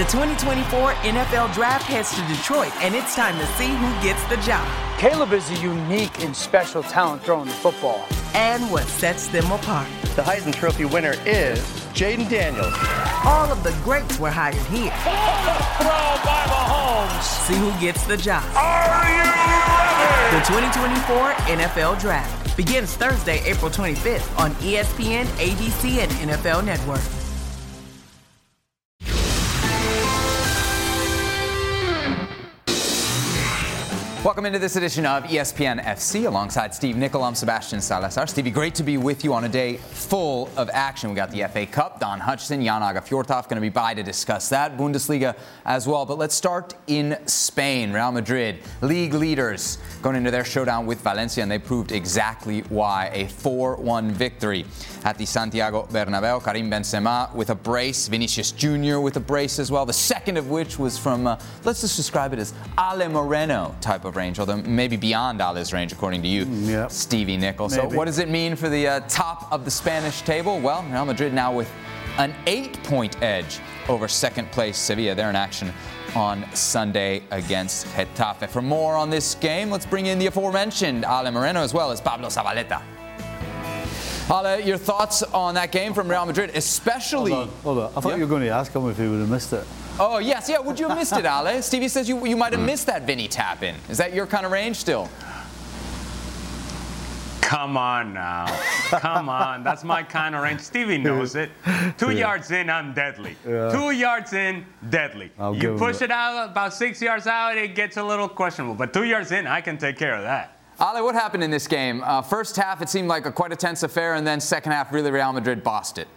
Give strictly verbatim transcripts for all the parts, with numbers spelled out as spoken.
The twenty twenty-four N F L Draft heads to Detroit, and it's time to see who gets the job. Caleb is a unique and special talent throwing the football. And what sets them apart. The Heisman Trophy winner is Jaden Daniels. All of the greats were hired here. Throw by Mahomes. See who gets the job. Are you ready? The twenty twenty-four N F L Draft begins Thursday, April twenty-fifth on E S P N, A B C, and N F L Network. Welcome into this edition of E S P N F C alongside Steve Nicol. I'm Sebastian Salazar. Stevie, great to be with you on a day full of action. We got the F A Cup, Don Hutchison, Jan Aga Fjortov going to be by to discuss that. Bundesliga as well. But let's start in Spain. Real Madrid, league leaders, going into their showdown with Valencia, and they proved exactly why. A four one victory at the Santiago Bernabeu. Karim Benzema with a brace, Vinicius Junior with a brace as well. The second of which was from, uh, let's just describe it as Ale Moreno type of range, although maybe beyond Ale's range, according to you, yep. Stevie Nicol. Maybe. So what does it mean for the uh, top of the Spanish table? Well, Real Madrid now with an eight-point edge over second place Sevilla. They're in action on Sunday against Getafe. For more on this game, let's bring in the aforementioned Ale Moreno as well as Pablo Zabaleta. Ale, your thoughts on that game from Real Madrid, especially... Hold on, hold on. I thought yeah. you were going to ask him if he would have missed it. Oh, yes, yeah. Would you have missed it, Ale? Stevie says you, you might have missed that Vinny tap-in. Is that your kind of range still? Come on now. Come on. That's my kind of range. Stevie knows it. Two yeah. yards in, I'm deadly. Yeah. Two yards in, deadly. I'll you push it. it out about six yards out, it gets a little questionable. But two yards in, I can take care of that. Ale, what happened in this game? Uh, first half, it seemed like a quite a tense affair, and then second half, really Real Madrid bossed it.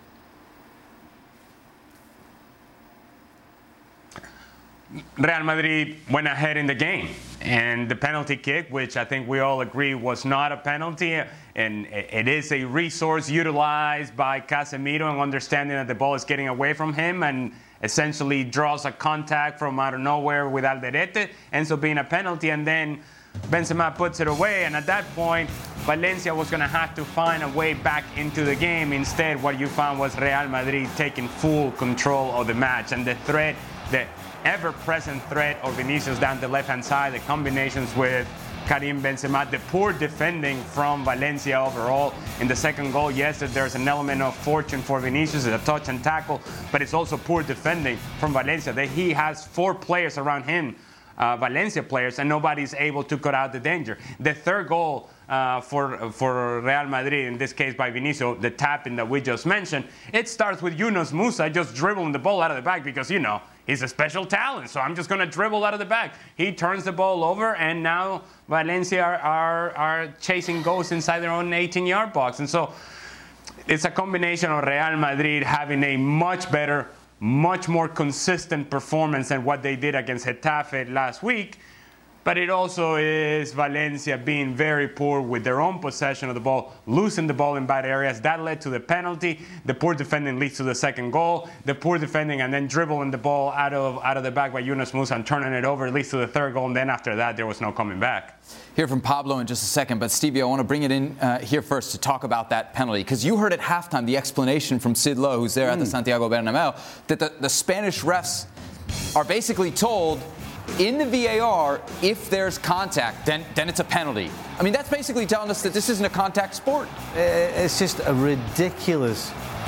Real Madrid went ahead in the game. And the penalty kick, which I think we all agree was not a penalty, and it is a resource utilized by Casemiro and understanding that the ball is getting away from him and essentially draws a contact from out of nowhere with Alderete, ends up being a penalty, and then Benzema puts it away, and at that point, Valencia was going to have to find a way back into the game. Instead, what you found was Real Madrid taking full control of the match, and the threat, the ever-present threat of Vinicius down the left-hand side, the combinations with Karim Benzema, the poor defending from Valencia overall. In the second goal, yes, there's an element of fortune for Vinicius, it's a touch and tackle, but it's also poor defending from Valencia. That he has four players around him, Uh, Valencia players, and nobody's able to cut out the danger. The third goal uh, for for Real Madrid, in this case by Vinicius, the tapping that we just mentioned, it starts with Yunus Musa just dribbling the ball out of the back because, you know, he's a special talent, so I'm just going to dribble out of the back. He turns the ball over, and now Valencia are, are, are chasing goals inside their own eighteen-yard box. And so it's a combination of Real Madrid having a much better, much more consistent performance than what they did against Getafe last week. But it also is Valencia being very poor with their own possession of the ball, losing the ball in bad areas. That led to the penalty. The poor defending leads to the second goal. The poor defending and then dribbling the ball out of out of the back by Yunus Musa and turning it over leads to the third goal. And then after that, there was no coming back. Hear from Pablo in just a second, but Stevie, I want to bring it in uh, here first to talk about that penalty, because you heard at halftime the explanation from Sid Lowe, who's there mm. at the Santiago Bernabeu, that the, the Spanish refs are basically told in the V A R, if there's contact, then then it's a penalty. I mean, that's basically telling us that this isn't a contact sport. It's just a ridiculous.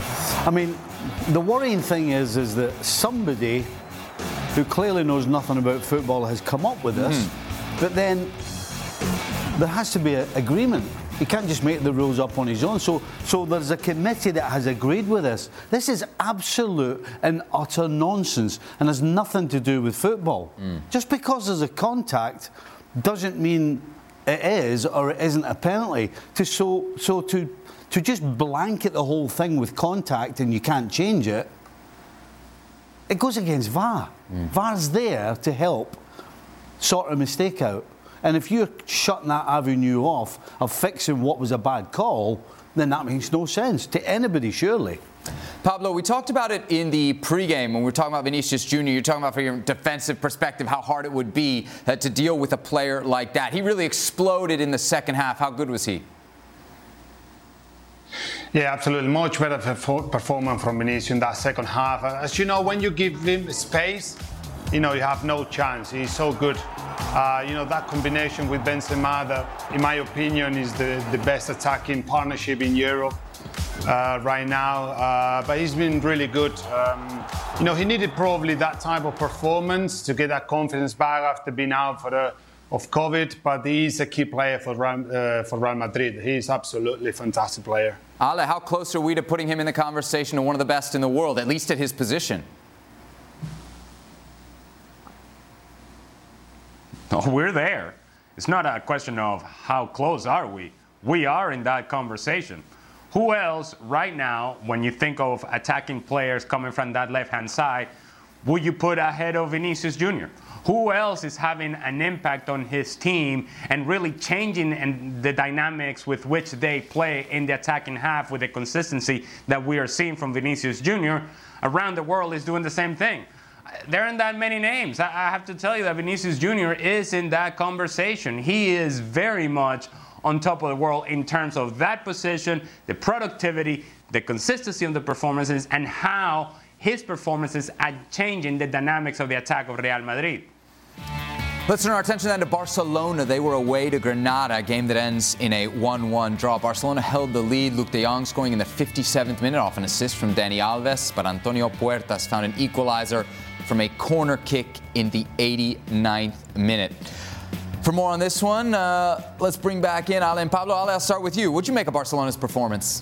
I mean, the worrying thing is, is that somebody who clearly knows nothing about football has come up with this, mm-hmm. but then there has to be an agreement. He can't just make the rules up on his own. So, so there's a committee that has agreed with this. This is absolute and utter nonsense and has nothing to do with football. Mm. Just because there's a contact doesn't mean it is or it isn't a penalty. To so so to to just blanket the whole thing with contact and you can't change it, it goes against V A R. Mm. V A R's there to help sort a mistake out. And if you're shutting that avenue off of fixing what was a bad call, then that makes no sense to anybody, surely. Pablo, we talked about it in the pregame when we were talking about Vinicius Junior You're talking about from your defensive perspective how hard it would be uh, to deal with a player like that. He really exploded in the second half. How good was he? Yeah, absolutely. Much better perfor- performance from Vinicius in that second half. As you know, when you give him space, you know, you have no chance. He's so good. Uh, you know, that combination with Benzema, that, in my opinion, is the, the best attacking partnership in Europe uh, right now. Uh, but he's been really good. Um, you know, he needed probably that type of performance to get that confidence back after being out for the of COVID, but he is a key player for Real, uh, for Real Madrid. He is absolutely a fantastic player. Ale, how close are we to putting him in the conversation to one of the best in the world, at least at his position? Oh, we're there. It's not a question of how close are we. We are in that conversation. Who else right now, when you think of attacking players coming from that left-hand side, would you put ahead of Vinicius Junior? Who else is having an impact on his team and really changing and the dynamics with which they play in the attacking half with the consistency that we are seeing from Vinicius Junior? Around the world is doing the same thing. There aren't that many names. I have to tell you that Vinicius Junior is in that conversation. He is very much on top of the world in terms of that position, the productivity, the consistency of the performances, and how his performances are changing the dynamics of the attack of Real Madrid. Let's turn our attention then to Barcelona. They were away to Granada, a game that ends in a one one draw. Barcelona held the lead, Luuk de Jong scoring in the fifty-seventh minute off an assist from Dani Alves, but Antonio Puertas found an equalizer from a corner kick in the eighty-ninth minute. For more on this one, uh, let's bring back in Ale and Pablo. Ale, I'll start with you. What'd you make of Barcelona's performance?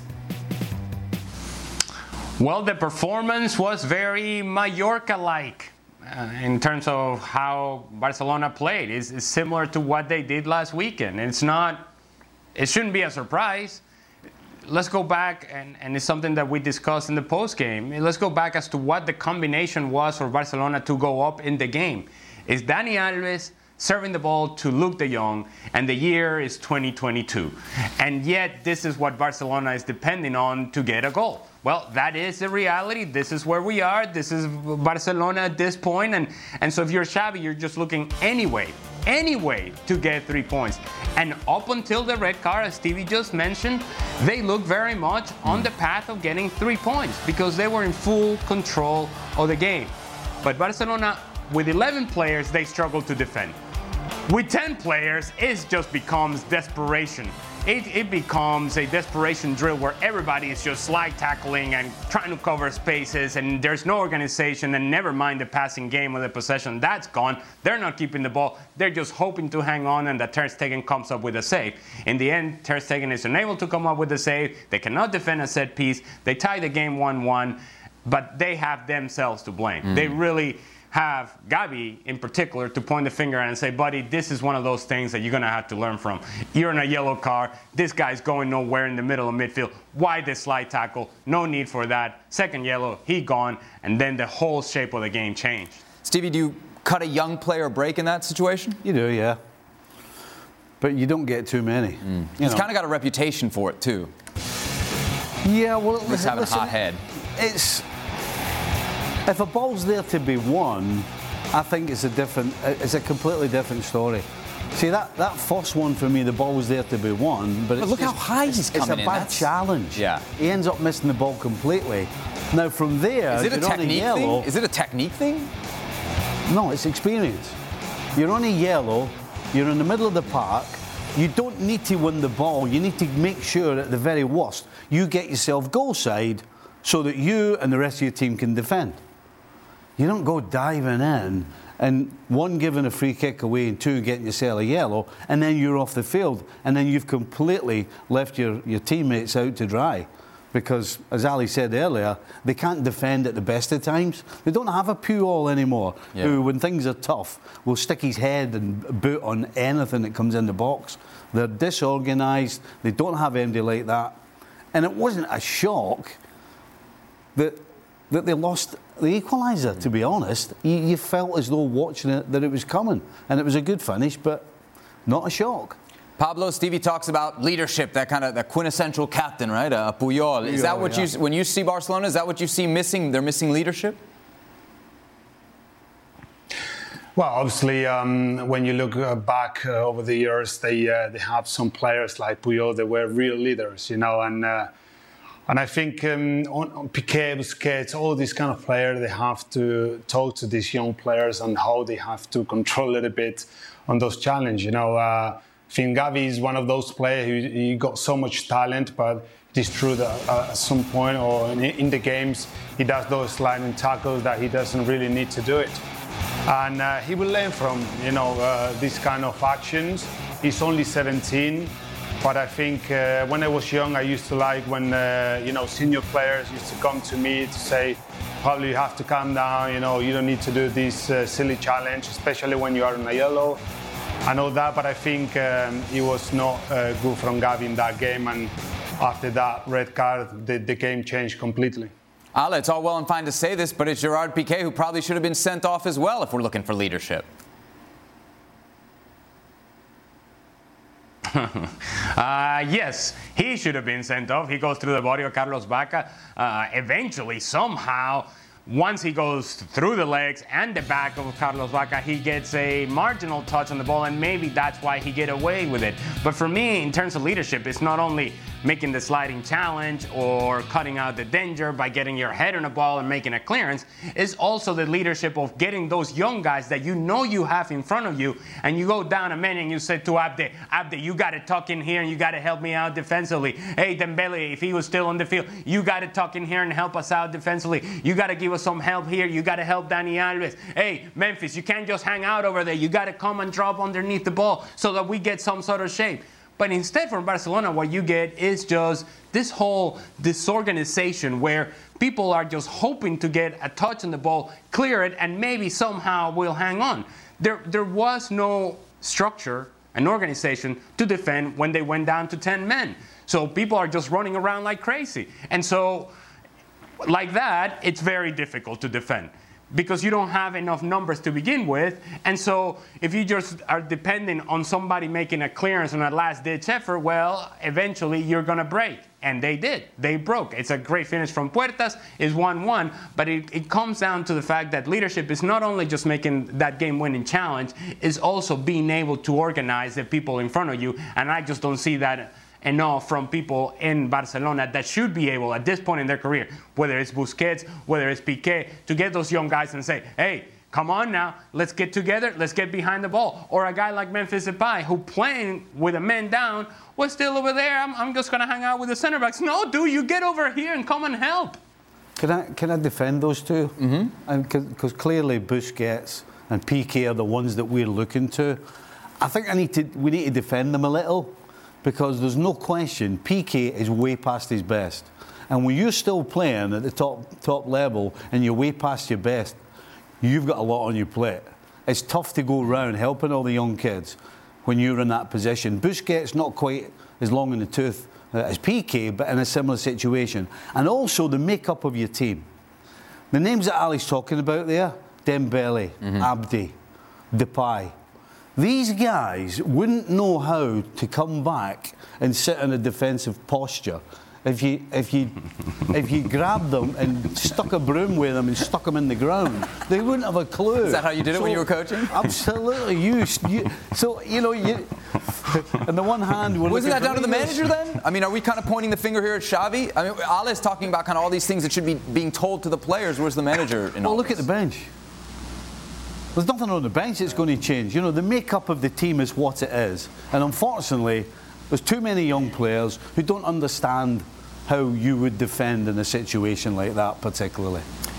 Well, the performance was very Mallorca-like. Uh, in terms of how Barcelona played. It's, it's similar to what they did last weekend. It's not, it shouldn't be a surprise. Let's go back, and, and it's something that we discussed in the post-game. Let's go back as to what the combination was for Barcelona to go up in the game. It's Dani Alves serving the ball to Luuk de Jong, and the year is twenty twenty-two. And yet, this is what Barcelona is depending on to get a goal. Well, that is the reality. This is where we are. This is Barcelona at this point. And, and so if you're Xavi, you're just looking anyway, anyway to get three points. And up until the red card, as Stevie just mentioned, they looked very much on the path of getting three points because they were in full control of the game. But Barcelona, with eleven players, they struggled to defend. With ten players, it just becomes desperation. It, it becomes a desperation drill where everybody is just slide tackling and trying to cover spaces, and there's no organization, and never mind the passing game or the possession. That's gone. They're not keeping the ball. They're just hoping to hang on, and that Ter Stegen comes up with a save. In the end, Ter Stegen is unable to come up with a save. They cannot defend a set piece. They tie the game one one, but they have themselves to blame. Mm. They really have Gavi in particular to point the finger at and say, buddy, this is one of those things that you're going to have to learn from. You're in a yellow car. This guy's going nowhere in the middle of midfield. Why this slide tackle? No need for that. Second yellow, he gone. And then the whole shape of the game changed. Stevie, do you cut a young player a break in that situation? You do, yeah. But you don't get too many. Mm. He's kind of got a reputation for it, too. Yeah, well, He's having listen, a hot head. It's... If a ball's there to be won, I think it's a different, it's a completely different story. See, that, that first one for me, the ball was there to be won, but, but it's look just, how high he's coming in. It's a bad That's... challenge. Yeah. He ends up missing the ball completely. Now from there, is it a you're technique on a yellow, thing? Is it a technique thing? No, it's experience. You're on a yellow, you're in the middle of the park, you don't need to win the ball, you need to make sure at the very worst, you get yourself goal side so that you and the rest of your team can defend. You don't go diving in and one giving a free kick away and two getting yourself a yellow, and then you're off the field, and then you've completely left your, your teammates out to dry. Because, as Ali said earlier, they can't defend at the best of times. They don't have a Puyol anymore, yeah. who, when things are tough, will stick his head and boot on anything that comes in the box. They're disorganised. They don't have anybody like that. And it wasn't a shock that that they lost the equaliser, to be honest. You, you felt as though watching it that it was coming. And it was a good finish, but not a shock. Pablo, Stevie talks about leadership, that kind of the quintessential captain, right? Uh, Puyol. Is that what yeah. you, when you see Barcelona, is that what you see missing? They're missing leadership? Well, obviously, um, when you look uh, back uh, over the years, they uh, they have some players like Puyol that were real leaders, you know, and uh, And I think um, on, on Piqué, Busquets, all these kind of players, they have to talk to these young players and how they have to control a little bit on those challenges. You know, uh, I think Gavi is one of those players who he got so much talent, but it is true that uh, at some point or in, in the games, he does those sliding tackles that he doesn't really need to do it. And uh, he will learn from, you know, uh, these kind of actions. He's only seventeen. But I think uh, when I was young, I used to like when, uh, you know, senior players used to come to me to say, probably you have to calm down, you know, you don't need to do this uh, silly challenge, especially when you are in a yellow. I know that, but I think um, it was not uh, good from Gavi in that game. And after that red card, the, the game changed completely. Ale, it's all well and fine to say this, but it's Gerard Piqué who probably should have been sent off as well if we're looking for leadership. uh, yes, he should have been sent off. He goes through the body of Carlos Vaca. Uh, eventually, somehow, once he goes through the legs and the back of Carlos Vaca, he gets a marginal touch on the ball, and maybe that's why he get away with it. But for me, in terms of leadership, it's not only making the sliding challenge or cutting out the danger by getting your head on a ball and making a clearance. It's also the leadership of getting those young guys that you know you have in front of you, and you go down a man and you say to Abde, Abde, you got to tuck in here and you got to help me out defensively. Hey, Dembele, if he was still on the field, you got to tuck in here and help us out defensively. You got to give us some help here. You got to help Dani Alves. Hey, Memphis, you can't just hang out over there. You got to come and drop underneath the ball so that we get some sort of shape. But instead, from Barcelona, what you get is just this whole disorganization where people are just hoping to get a touch on the ball, clear it, and maybe somehow we'll hang on. There, there was no structure, an organization to defend when they went down to ten men. So people are just running around like crazy. And so, like that, it's very difficult to defend, because you don't have enough numbers to begin with. And so if you just are depending on somebody making a clearance on a last-ditch effort, well, eventually you're going to break. And they did. They broke. It's a great finish from Puertas. It's one one. But it, it comes down to the fact that leadership is not only just making that game-winning challenge, it's also being able to organize the people in front of you. And I just don't see that enough from people in Barcelona that should be able, at this point in their career, whether it's Busquets, whether it's Piqué, to get those young guys and say, hey, come on now, let's get together, let's get behind the ball. Or a guy like Memphis Depay, who playing with a man down, was still over there, I'm, I'm just going to hang out with the center backs. No, dude, you get over here and come and help. Can I, can I defend those two? Mm-hmm. Because clearly Busquets and Piqué are the ones that we're looking to. I think I need to, we need to defend them a little, because there's no question Piqué is way past his best. And when you're still playing at the top top level and you're way past your best, you've got a lot on your plate. It's tough to go around helping all the young kids when you're in that position. Busquets not quite as long in the tooth uh, as Piqué, but in a similar situation. And also the makeup of your team. The names that Ali's talking about there, Dembele, mm-hmm. Abdi, Depay. These guys wouldn't know how to come back and sit in a defensive posture if you if you if you grabbed them and stuck a broom with them and stuck them in the ground. They wouldn't have a clue. Is that how you did it so, when you were coaching? Absolutely. You, you so you know you. On the one hand, we're wasn't that down to the manager then? I mean, are we kind of pointing the finger here at Xavi? I mean, Ale is talking about kind of all these things that should be being told to the players. Where's the manager in all Well, look this? at the bench. There's nothing on the bench that's going to change. You know, the makeup of the team is what it is. And unfortunately, there's too many young players who don't understand how you would defend in a situation like that particularly.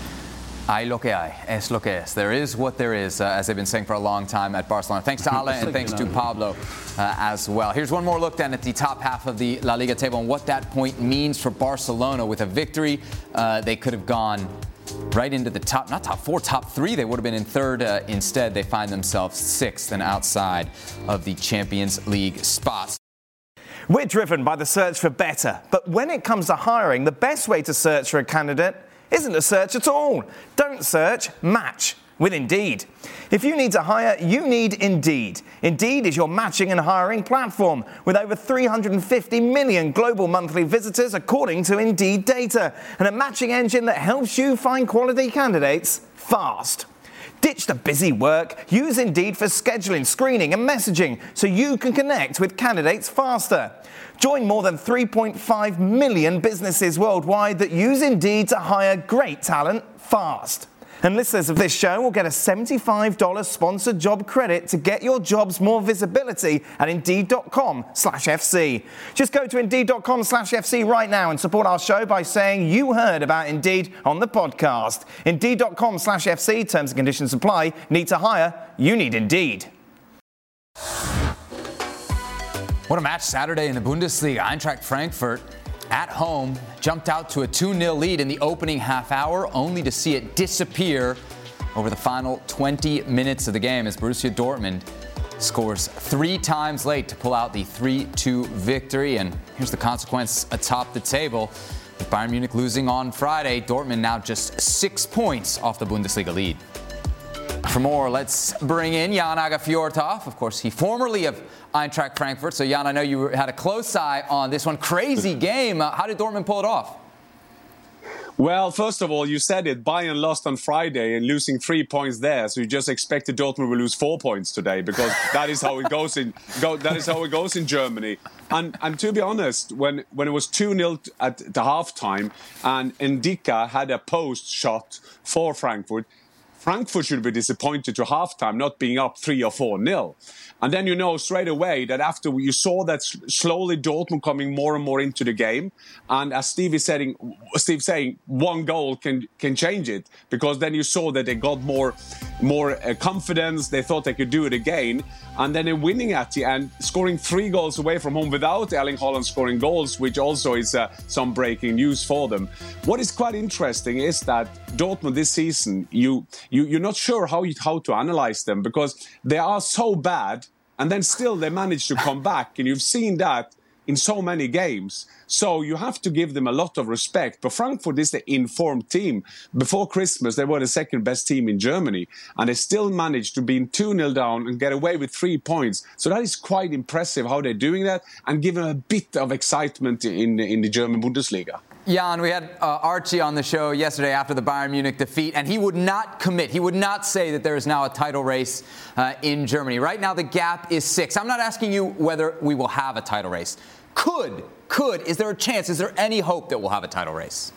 Hay lo que hay, es lo que es. There is what there is, uh, as they've been saying for a long time at Barcelona. Thanks to Ale and thanks to Pablo uh, as well. Here's one more look then at the top half of the La Liga table and what that point means for Barcelona. With a victory, uh, they could have gone right into the top, not top four, top three. They would have been in third. Uh, instead, they find themselves sixth and outside of the Champions League spots. We're driven by the search for better. But when it comes to hiring, the best way to search for a candidate isn't to search at all. Don't search, match with Indeed. If you need to hire, you need Indeed. Indeed is your matching and hiring platform with over three hundred fifty million global monthly visitors according to Indeed data, and a matching engine that helps you find quality candidates fast. Ditch the busy work. Use Indeed for scheduling, screening and messaging so you can connect with candidates faster. Join more than three point five million businesses worldwide that use Indeed to hire great talent fast. And listeners of this show will get a seventy-five dollars sponsored job credit to get your jobs more visibility at Indeed.com slash FC. Just go to Indeed.com slash FC right now and support our show by saying you heard about Indeed on the podcast. Indeed.com slash FC, terms and conditions apply. Need to hire? You need Indeed. What a match Saturday in the Bundesliga. Eintracht Frankfurt at home jumped out to a two nil lead in the opening half hour, only to see it disappear over the final twenty minutes of the game as Borussia Dortmund scores three times late to pull out the three two victory. And here's the consequence atop the table. With Bayern Munich losing on Friday, Dortmund now just six points off the Bundesliga lead. For more, let's bring in Jan Åge Fjørtoft. Of course, he formerly of Eintracht Frankfurt. So, Jan, I know you had a close eye on this one. Crazy game. Uh, how did Dortmund pull it off? Well, first of all, you said it. Bayern lost on Friday and losing three points there. So you just expected Dortmund will lose four points today because that is how it goes in. Go, that is how it goes in Germany. And and to be honest, when when it was two nil at the halftime and Ndicka had a post shot for Frankfurt, Frankfurt should be disappointed to halftime not being up three or four nil. And then you know straight away that after you saw that slowly Dortmund coming more and more into the game, and as Steve is saying, Steve saying one goal can can change it, because then you saw that they got more more uh, confidence. They thought they could do it again, and then they're winning at the end, scoring three goals away from home without Erling Haaland scoring goals, which also is uh, some breaking news for them. What is quite interesting is that Dortmund this season, you you you're not sure how you, how to analyze them, because they are so bad. And then still they manage to come back. And you've seen that in so many games. So you have to give them a lot of respect. But Frankfurt is the informed team. Before Christmas, they were the second best team in Germany. And they still managed to be two nil down and get away with three points. So that is quite impressive how they're doing that and give them a bit of excitement in, in the German Bundesliga. Jan, we had uh, Archie on the show yesterday after the Bayern Munich defeat, and he would not commit. He would not say that there is now a title race uh, in Germany. Right now, the gap is six. I'm not asking you whether we will have a title race. Could, could, is there a chance, is there any hope that we'll have a title race?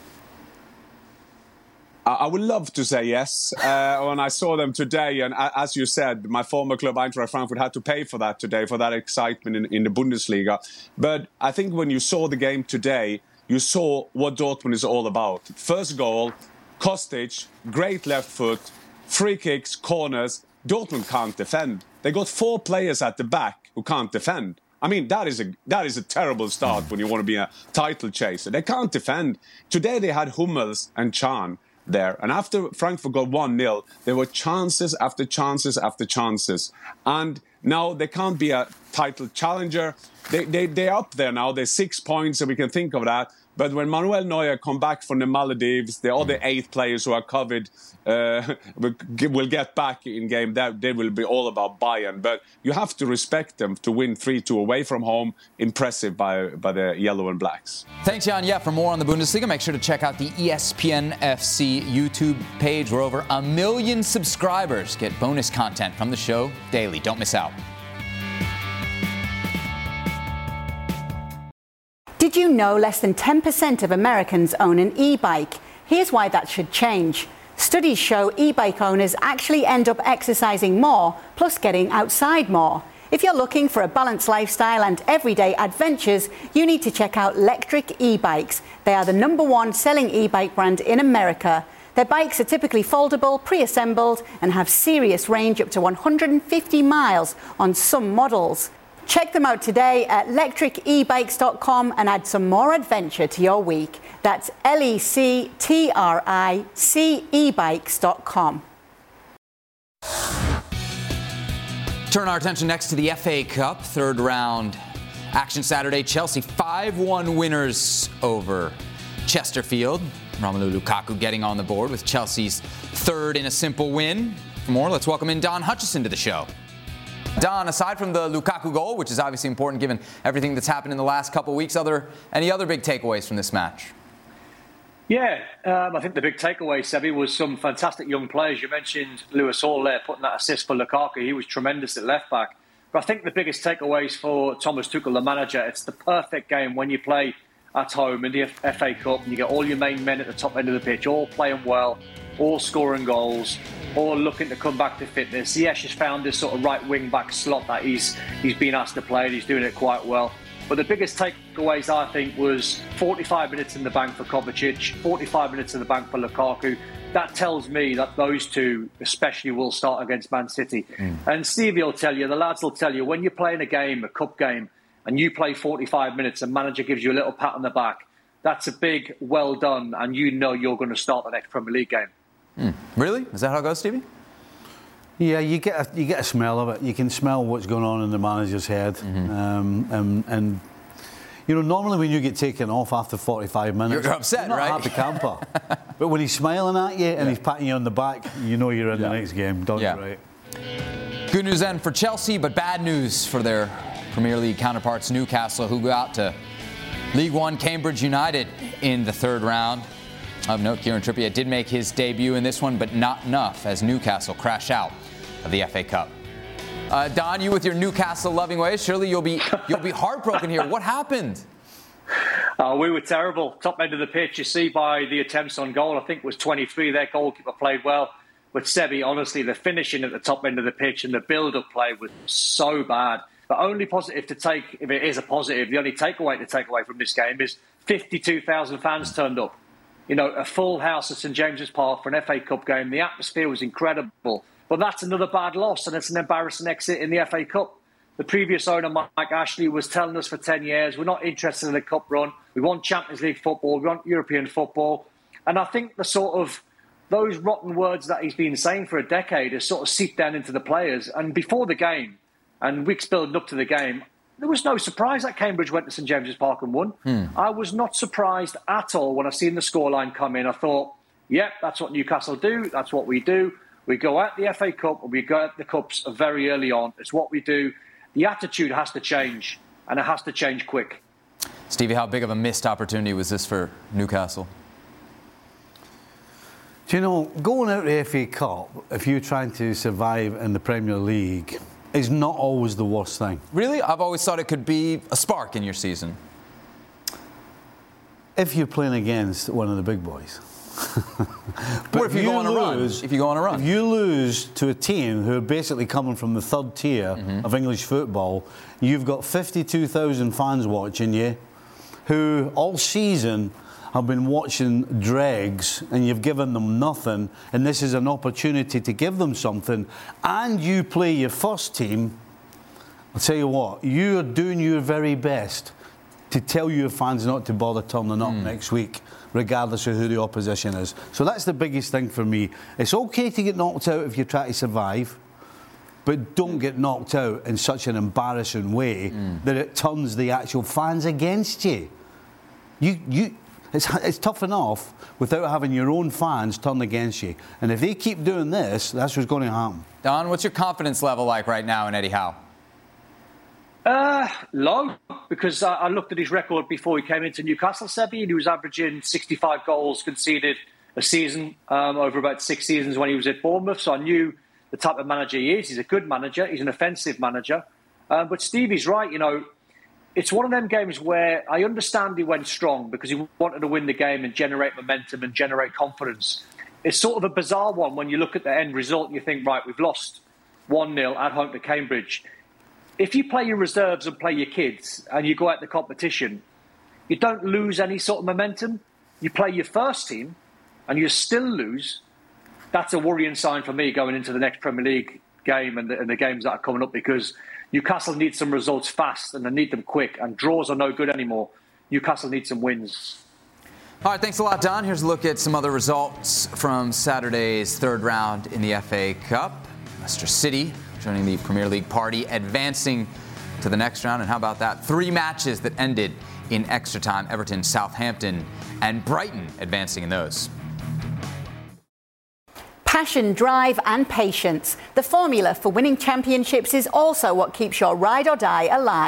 I would love to say yes. Uh, when I saw them today, and as you said, my former club Eintracht Frankfurt had to pay for that today, for that excitement in, in the Bundesliga. But I think when you saw the game today, you saw what Dortmund is all about. First goal, Kostic, great left foot, free kicks, corners. Dortmund can't defend. They got four players at the back who can't defend. I mean, that is a that is a terrible start when you want to be a title chaser. They can't defend. Today they had Hummels and Can there. And after Frankfurt got one nil, there were chances after chances after chances. And now they can't be a title challenger. They, they, they're up there now. They're six points, so we can think of that. But when Manuel Neuer come back from the Maldives, the other eight players who are covered uh, will get back in game. That they will be all about Bayern. But you have to respect them to win three two away from home. Impressive by, by the Yellow and Blacks. Thanks, Jan. Yeah, for more on the Bundesliga, make sure to check out the E S P N F C YouTube page. We're over a million subscribers. Get bonus content from the show daily. Don't miss out. Did you know less than ten percent of Americans own an e-bike? Here's why that should change. Studies show e-bike owners actually end up exercising more, plus getting outside more. If you're looking for a balanced lifestyle and everyday adventures, you need to check out Lectric e-bikes. They are the number one selling e-bike brand in America. Their bikes are typically foldable, pre-assembled, and have serious range up to one hundred fifty miles on some models. Check them out today at lectric e bikes dot com and add some more adventure to your week. That's L E C T R I C e bikes dot com. Turn our attention next to the F A Cup, third round action Saturday. Chelsea five one winners over Chesterfield. Romelu Lukaku getting on the board with Chelsea's third in a simple win. For more, let's welcome in Don Hutchison to the show. Don, aside from the Lukaku goal, which is obviously important given everything that's happened in the last couple of weeks, are there any other big takeaways from this match? Yeah, um, I think the big takeaway, Sebi, was some fantastic young players. You mentioned Lewis Hall there, putting that assist for Lukaku. He was tremendous at left back. But I think the biggest takeaways for Thomas Tuchel, the manager, it's the perfect game when you play at home in the F A Cup and you get all your main men at the top end of the pitch, all playing well, all scoring goals, all looking to come back to fitness. Ziyech has found this sort of right wing back slot that he's he's been asked to play, and he's doing it quite well. But the biggest takeaways, I think, was forty-five minutes in the bank for Kovacic, forty-five minutes in the bank for Lukaku. That tells me that those two especially will start against Man City. Mm. And Stevie will tell you, the lads will tell you, when you're playing a game, a cup game, and you play forty-five minutes and manager gives you a little pat on the back, that's a big well done, and you know you're going to start the next Premier League game. Mm. Really? Is that how it goes, Stevie? Yeah, you get a, you get a smell of it. You can smell what's going on in the manager's head. Mm-hmm. um, and, and, you know, normally when you get taken off after forty-five minutes, you're upset, you're not right? a happy camper. But when he's smiling at you and yeah. he's patting you on the back, you know you're in yeah. the next game. Done yeah. right. Good news then for Chelsea, but bad news for their Premier League counterparts, Newcastle, who go out to League One Cambridge United in the third round. Of note, Kieran Trippier did make his debut in this one, but not enough as Newcastle crash out of the F A Cup. Uh, Don, you with your Newcastle loving ways, surely you'll be you'll be heartbroken here. What happened? Uh, we were terrible. Top end of the pitch, you see by the attempts on goal, I think it was twenty-three. Their goalkeeper played well. But Sebi, honestly, the finishing at the top end of the pitch and the build-up play was so bad. The only positive to take, if it is a positive, the only takeaway to take away from this game is fifty-two thousand fans turned up. You know, a full house at St James's Park for an F A Cup game. The atmosphere was incredible. But that's another bad loss, and it's an embarrassing exit in the F A Cup. The previous owner, Mike Ashley, was telling us for ten years, we're not interested in a cup run. We want Champions League football. We want European football. And I think the sort of those rotten words that he's been saying for a decade has sort of seeped down into the players. And before the game, and weeks building up to the game, there was no surprise that Cambridge went to St James's Park and won. Hmm. I was not surprised at all when I seen the scoreline come in. I thought, yep, that's what Newcastle do. That's what we do. We go at the F A Cup and we go at the Cups very early on. It's what we do. The attitude has to change, and it has to change quick. Stevie, how big of a missed opportunity was this for Newcastle? Do you know, going out the F A Cup, if you're trying to survive in the Premier League, is not always the worst thing. Really? I've always thought it could be a spark in your season. If you're playing against one of the big boys. But or if you, you go on a lose, run. If you go on a run. If you lose to a team who are basically coming from the third tier mm-hmm. of English football, you've got fifty-two thousand fans watching you who all season have been watching dregs, and you've given them nothing, and this is an opportunity to give them something, and you play your first team. I'll tell you what, you are doing your very best to tell your fans not to bother turning up mm. next week, regardless of who the opposition is. So that's the biggest thing for me. It's okay to get knocked out if you try to survive, but don't get knocked out in such an embarrassing way mm. that it turns the actual fans against you. You, you, it's, it's tough enough without having your own fans turn against you. And if they keep doing this, that's what's going to happen. Don, what's your confidence level like right now in Eddie Howe? Uh, low, because I, I looked at his record before he came into Newcastle, Sebi, and he was averaging sixty-five goals conceded a season um, over about six seasons when he was at Bournemouth. So I knew the type of manager he is. He's a good manager. He's an offensive manager. Um, but Stevie's right, you know, it's one of them games where I understand he went strong because he wanted to win the game and generate momentum and generate confidence. It's sort of a bizarre one when you look at the end result and you think, right, we've lost one nil at home to Cambridge. If you play your reserves and play your kids and you go out the competition, you don't lose any sort of momentum. You play your first team and you still lose. That's a worrying sign for me going into the next Premier League game and the, and the games that are coming up, because Newcastle needs some results fast and they need them quick, and draws are no good anymore. Newcastle needs some wins. All right, thanks a lot, Don. Here's a look at some other results from Saturday's third round in the F A Cup. Leicester City joining the Premier League party, advancing to the next round. And how about that? Three matches that ended in extra time. Everton, Southampton, and Brighton advancing in those. Passion, drive and patience. The formula for winning championships is also what keeps your ride or die alive.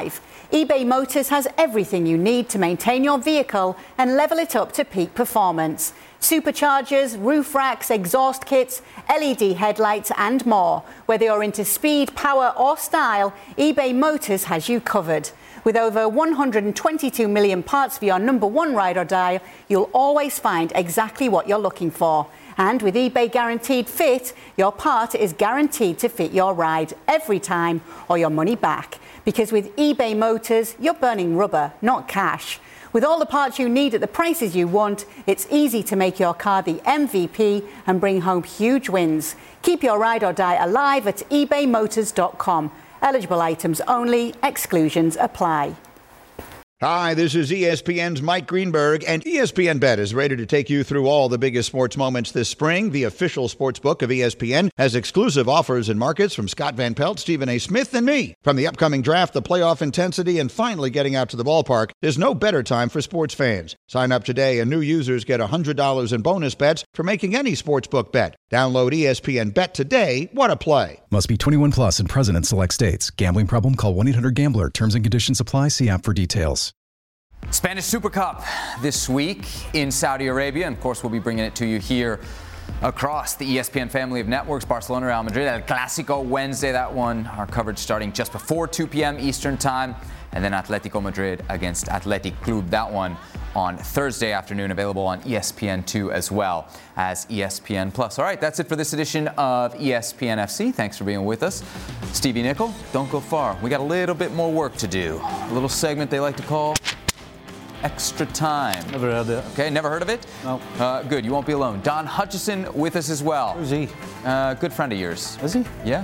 eBay Motors has everything you need to maintain your vehicle and level it up to peak performance. Superchargers, roof racks, exhaust kits, L E D headlights and more. Whether you're into speed, power or style, eBay Motors has you covered. With over one hundred twenty-two million parts for your number one ride or die, you'll always find exactly what you're looking for. And with eBay Guaranteed Fit, your part is guaranteed to fit your ride every time or your money back. Because with eBay Motors, you're burning rubber, not cash. With all the parts you need at the prices you want, it's easy to make your car the M V P and bring home huge wins. Keep your ride or die alive at ebay motors dot com. Eligible items only. Exclusions apply. Hi, this is E S P N's Mike Greenberg, and E S P N Bet is ready to take you through all the biggest sports moments this spring. The official sports book of E S P N has exclusive offers and markets from Scott Van Pelt, Stephen A. Smith, and me. From the upcoming draft, the playoff intensity, and finally getting out to the ballpark, there's no better time for sports fans. Sign up today, and new users get one hundred dollars in bonus bets for making any sportsbook bet. Download E S P N Bet today. What a play. Must be twenty-one plus and present in select states. Gambling problem? Call one eight hundred gambler. Terms and conditions apply. See app for details. Spanish Super Cup this week in Saudi Arabia. And of course, we'll be bringing it to you here across the E S P N family of networks. Barcelona, Real Madrid, El Clásico Wednesday. That one, our coverage starting just before two p.m. Eastern time. And then Atletico Madrid against Athletic Club. That one on Thursday afternoon, available on E S P N two as well as E S P N Plus. All right, that's it for this edition of E S P N F C. Thanks for being with us. Stevie Nickel, don't go far. We got a little bit more work to do. A little segment they like to call Extra Time. Never heard of it. Okay, never heard of it? No. Uh, good, you won't be alone. Don Hutchison with us as well. Who's he? Uh, good friend of yours. Is he? Yeah.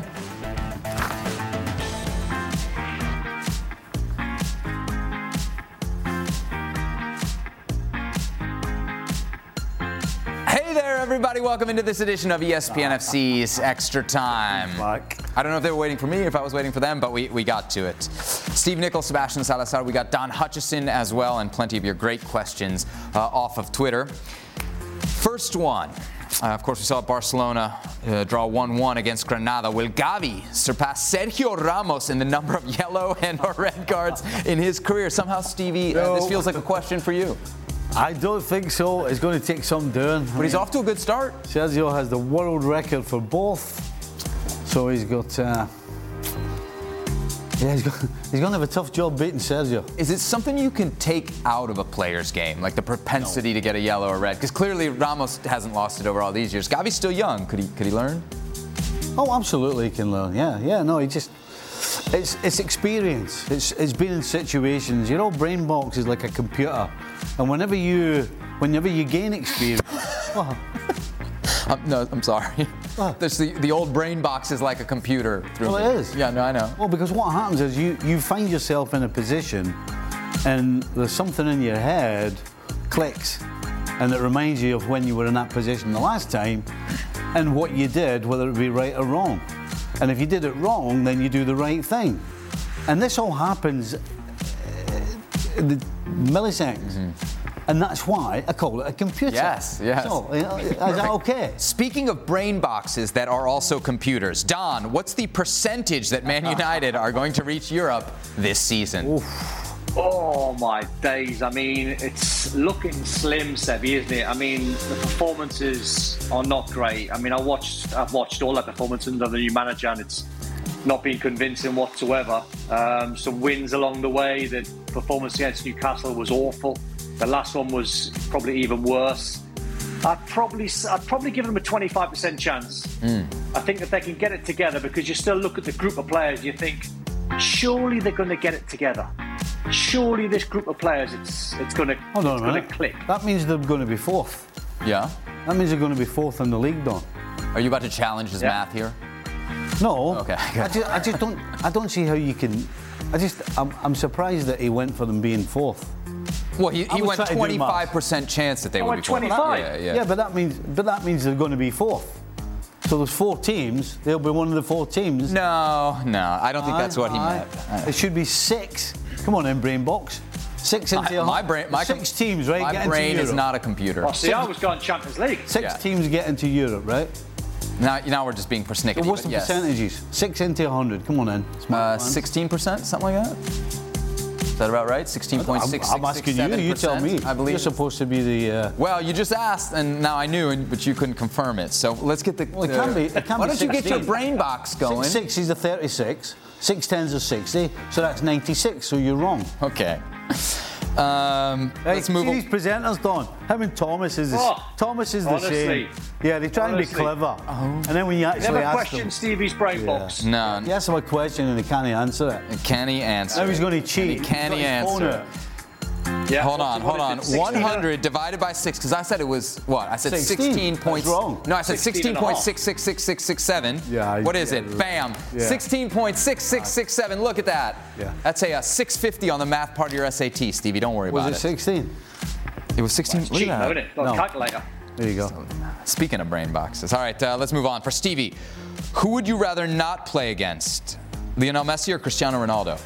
Hey there, everybody. Welcome into this edition of E S P N F C's Extra Time. Mike. I don't know if they were waiting for me or if I was waiting for them, but we, we got to it. Steve Nickel, Sebastian Salazar, we got Don Hutchison as well, and plenty of your great questions uh, off of Twitter. First one. Uh, of course, we saw Barcelona uh, draw one one against Granada. Will Gavi surpass Sergio Ramos in the number of yellow and or red cards in his career? Somehow, Stevie, uh, this feels like a question for you. I don't think so. It's going to take some doing. But he's off to a good start. Sergio has the world record for both. So he's got... Uh, yeah, he's, got, he's going to have a tough job beating Sergio. Is it something you can take out of a player's game, like the propensity no. to get a yellow or red? Because clearly Ramos hasn't lost it over all these years. Gavi's still young. Could he could he learn? Oh, absolutely he can learn. Yeah, yeah. No, he just... It's it's experience. It's it's been in situations. Your old brain box is like a computer, and whenever you whenever you gain experience, well, um, no, I'm sorry. There's the the old brain box is like a computer. Well, me. it is. Yeah, no, I know. Well, because what happens is you you find yourself in a position, and there's something in your head clicks, and it reminds you of when you were in that position the last time, and what you did, whether it be right or wrong. And if you did it wrong, then you do the right thing. And this all happens in the milliseconds. Mm-hmm. And that's why I call it a computer. Yes, yes. So, you know, is that okay? Speaking of brain boxes that are also computers, Don, what's the percentage that Man United are going to reach Europe this season? Oof. Oh my days! I mean, it's looking slim, Sebi, isn't it? I mean, the performances are not great. I mean, I watched, I've watched all that performance under the new manager, and it's not been convincing whatsoever. Um, some wins along the way. The performance against Newcastle was awful. The last one was probably even worse. I'd probably, I'd probably give them a twenty-five percent chance. Mm. I think that they can get it together, because you still look at the group of players, you think, surely they're going to get it together. Surely this group of players, it's it's going to Hold on it's a going minute. to click. That means they're going to be fourth. Yeah. That means they're going to be fourth in the league, Don. Are you about to challenge his yeah. math here? No. Okay. I just, I just don't. I don't see how you can. I just. I'm, I'm surprised that he went for them being fourth. Well, he, he went twenty-five percent chance that they I would went be fourth. twenty-five. Yeah, yeah. Yeah, but that means, but that means they're going to be fourth. So there's four teams. They'll be one of the four teams. No, no, I don't think that's what he I, meant. It should be six. Come on, in brain box. Six into I, my brain. My six com- teams, right? My get brain into is not a computer. Well, see, I was going Champions League. Six yeah. teams get into Europe, right? Now, now we're just being persnickety. So what's the yes. percentages? Six into a hundred. Come on in. Uh, Sixteen percent, something like that. Is that about right? sixteen point six I'm, I'm six asking six seven you. You tell me. I believe You're supposed to be the. Uh... Well, you just asked, and now I knew, but you couldn't confirm it. So let's get the. Well, it can be. It can why be don't you get your brain box going? Six, six is a thirty-six. Six tens are sixty. So that's ninety-six. So you're wrong. Okay. Um, hey, let's move see on. These presenters, Don. Him and Thomas is the, oh, Thomas is the honestly, same. Yeah, they try honestly. and be clever. Oh. And then when you actually never ask question them, Stevie's brain yeah. box. No. You ask him a question and he can't answer it. Can he answer? Now he's going to cheat. Can he answer? Yeah, hold on, hold on. one hundred divided by six, because I said it was what? I said sixteen points. wrong. No, I said sixteen point six six six six six seven. Yeah. What is yeah, it? Bam. Yeah. sixteen point six six six seven. Look at that. Yeah. That's a, a six fifty on the math part of your S A T, Stevie. Don't worry was about it. it. sixteen? It was sixteen. Well, cheap, isn't it? Got No. a calculator. There you go. So, speaking of brain boxes. All right, uh, let's move on. For Stevie, who would you rather not play against? Lionel Messi or Cristiano Ronaldo?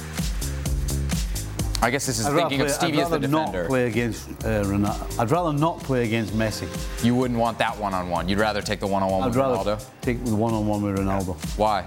I guess this is I'd thinking play, of Stevie as the I'd rather defender. not play against uh, Ronaldo. I'd rather not play against Messi. You wouldn't want that one-on-one. You'd rather take the one-on-one I'd with rather Ronaldo? take the one-on-one with Ronaldo. Why?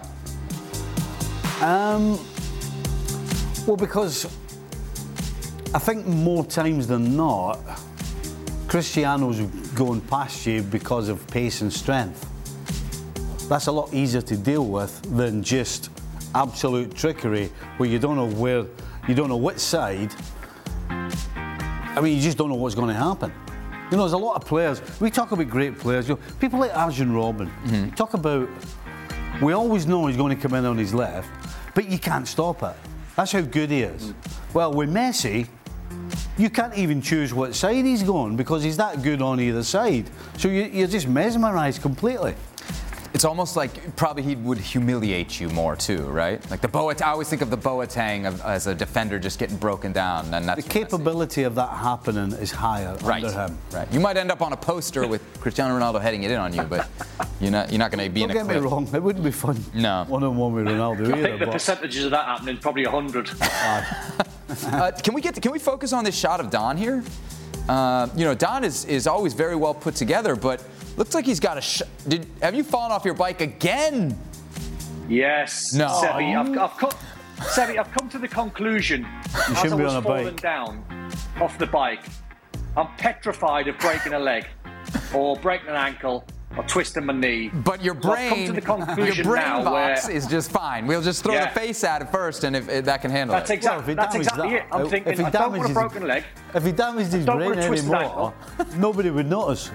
Um, well, because I think more times than not, Cristiano's going past you because of pace and strength. That's a lot easier to deal with than just absolute trickery where you don't know where, you don't know which side. I mean, you just don't know what's going to happen. You know, there's a lot of players. We talk about great players. You know, people like Arjen Robben. Mm-hmm. We talk about. We always know he's going to come in on his left, but you can't stop it. That's how good he is. Well, with Messi, you can't even choose what side he's going because he's that good on either side. So you, you're just mesmerised completely. It's almost like probably he would humiliate you more too, right? Like the Boateng. I always think of the Boateng of, as a defender just getting broken down, and that's the capability of that happening is higher right. under him. Right. You might end up on a poster with Cristiano Ronaldo heading it in on you, but you're not. You're not going to be Don't in a get clip. me wrong. It wouldn't be fun. No. One on one with Ronaldo I either. think the but percentages of that happening probably a hundred. uh, can we get? To, can we focus on this shot of Don here? Uh, you know, Don is is always very well put together, but. Looks like he's got a sh- Did Have you fallen off your bike again? Yes. No. Sebi, I've, I've, come, Sebi, I've come to the conclusion You as shouldn't I be was on a falling bike. down off the bike, I'm petrified of breaking a leg or breaking an ankle or twisting my knee. But your So I've come brain, to the conclusion your brain now box where is just fine. We'll just throw Yeah. the face at it first, and if, if that can handle that's, it. exact, Well, if he that's damaged exactly that- it. I'm if thinking, he I don't want a damages- broken leg. If he damaged his don't brain want a twisted anymore, nobody would notice.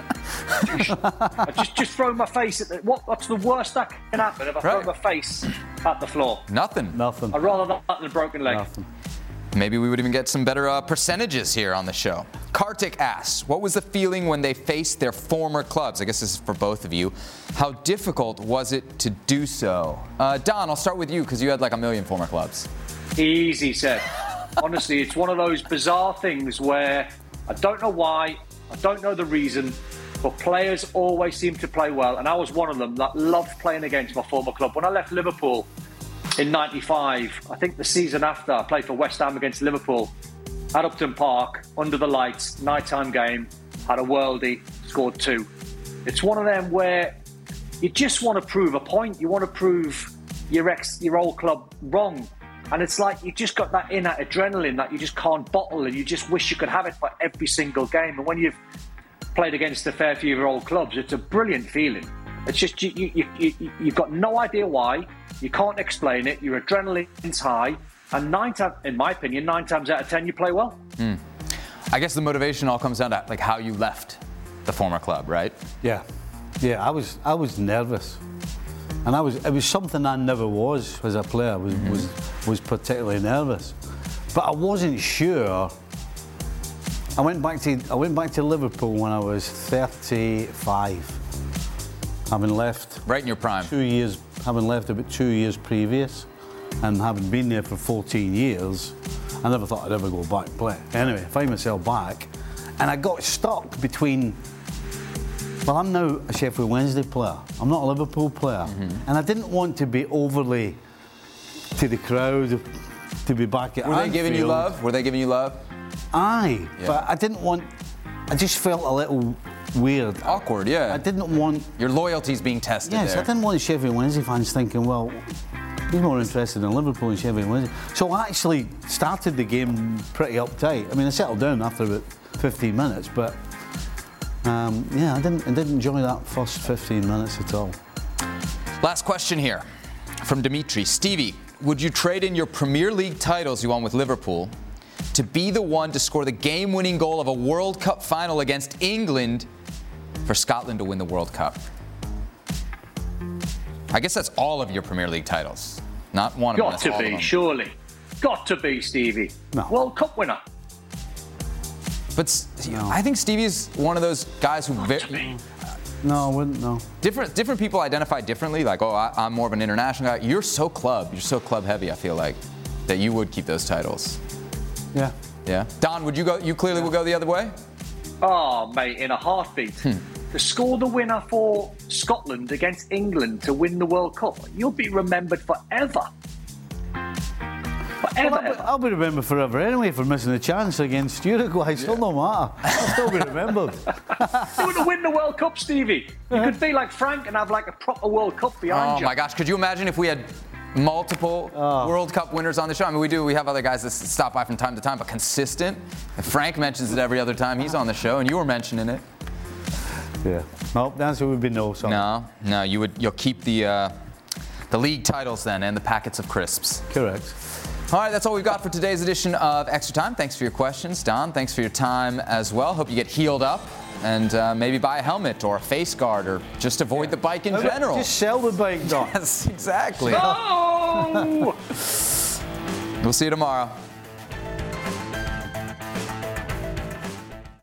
I just just throw my face at the. What, what's the worst that can happen if I Right. throw my face at the floor? Nothing. Nothing. I'd rather that than a broken leg. Nothing. Maybe we would even get some better uh, percentages here on the show. Kartik asks, what was the feeling when they faced their former clubs? I guess this is for both of you. How difficult was it to do so? Uh, Don, I'll start with you because you had like a million former clubs. Easy said. Honestly, it's one of those bizarre things where I don't know why, I don't know the reason, but players always seem to play well. And I was one of them that loved playing against my former club. When I left Liverpool in ninety-five, I think the season after, I played for West Ham against Liverpool at Upton Park, under the lights, nighttime game, had a worldie, scored two. It's one of them where you just want to prove a point. You want to prove your ex, your old club wrong. And it's like you just got that inner adrenaline that you just can't bottle, and you just wish you could have it for every single game. And when you've played against a fair few of your old clubs, it's a brilliant feeling. It's just you, you, you, you, you've got no idea why. You can't explain it. Your adrenaline's high, and nine times, in my opinion, nine times out of ten, you play well. Mm. I guess the motivation all comes down to like how you left the former club, right? Yeah, yeah. I was, I was nervous, and I was. It was something I never was as a player. Was mm-hmm. was was particularly nervous, but I wasn't sure. I went back to I went back to Liverpool when I was thirty-five. Having left right in your prime, two years, having left about two years previous, and having been there for fourteen years, I never thought I'd ever go back and play. Anyway, I find myself back, and I got stuck between. Well, I'm now a Sheffield Wednesday player. I'm not a Liverpool player, mm-hmm. and I didn't want to be overly to the crowd, to be back at. Were they Anfield. giving you love? Were they giving you love? Aye, yeah. But I didn't want. I just felt a little. Weird. Awkward, yeah. I didn't want... Your loyalty's being tested yes, there. I didn't want Sheffield Wednesday fans thinking, well, He's more interested in Liverpool and Sheffield Wednesday. So I actually started the game pretty uptight. I mean, I settled down after about fifteen minutes, but um, yeah, I didn't, I didn't enjoy that first fifteen minutes at all. Last question here from Dimitri. Stevie, would you trade in your Premier League titles you won with Liverpool to be the one to score the game-winning goal of a World Cup final against England for Scotland to win the World Cup? I guess that's all of your Premier League titles, not one Got of them. Got to be, surely. Got to be, Stevie. No. World Cup winner. But no. I think Stevie's one of those guys who... Very, no, I wouldn't, no. Different, different people identify differently. Like, oh, I, I'm more of an international guy. You're so club. You're so club heavy, I feel like, that you would keep those titles. Yeah. Yeah. Don, would you go? You clearly yeah. would go the other way? Oh, mate, in a heartbeat. Hmm. To score the winner for Scotland against England to win the World Cup, you'll be remembered forever. Forever. Well, I'll, be, I'll be remembered forever anyway for missing the chance against Uruguay. Still yeah. no matter. I'll still be remembered. You want to win the World Cup, Stevie? You uh-huh. could be like Frank and have like a proper World Cup behind oh, you. Oh my gosh, could you imagine if we had multiple oh. World Cup winners on the show? I mean, we do. We have other guys that stop by from time to time, but consistent. If Frank mentions it every other time he's on the show, and you were mentioning it. Yeah. No, the answer would be no. Sorry. No, no. You would. You'll keep the uh, the league titles then, and the packets of crisps. Correct. All right, that's all we've got for today's edition of Extra Time. Thanks for your questions, Don. Thanks for your time as well. Hope you get healed up and uh, maybe buy a helmet or a face guard or just avoid yeah. the bike in general. Just sell the bike, Don. Yes, exactly. No! We'll see you tomorrow.